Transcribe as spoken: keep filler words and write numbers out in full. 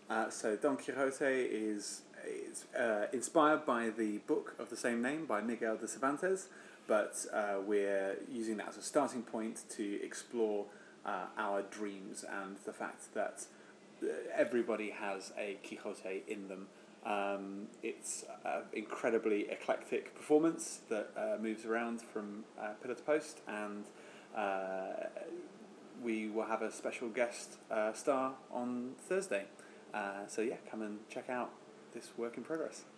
Uh, so Don Quixote is, is uh, inspired by the book of the same name by Miguel de Cervantes, but uh, we're using that as a starting point to explore uh, our dreams and the fact that everybody has a Quixote in them. Um, it's an incredibly eclectic performance that uh, moves around from uh, pillar to post, and uh, we will have a special guest uh, star on Thursday. Uh, so yeah, come and check out this work in progress.